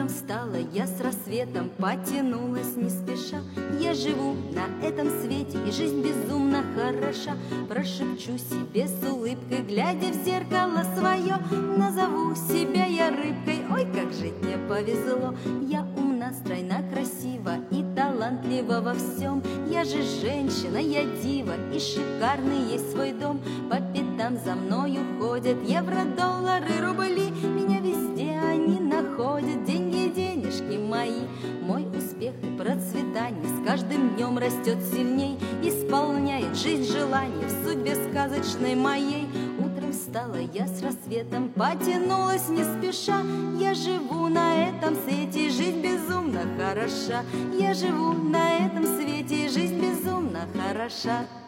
Утром встала я с рассветом, потянулась не спеша. Я живу на этом свете, и жизнь безумно хороша. Прошепчу себе с улыбкой, глядя в зеркало свое. Назову себя я рыбкой, ой, как жить мне повезло. Я умна, стройна, красива и талантлива во всем. Я же женщина, я дива, и шикарный есть свой дом. По пятам за мною ходят евро, доллары, рубли. Меня везде они находят, деньги, денежки мои. Мой успех и процветание с каждым днем растет сильней. Исполняет жизнь желаний в судьбе сказочной моей. Утром встала я с рассветом, потянулась не спеша. Я живу на этом свете, и жизнь безумно хороша. Я живу на этом свете, и жизнь безумно хороша.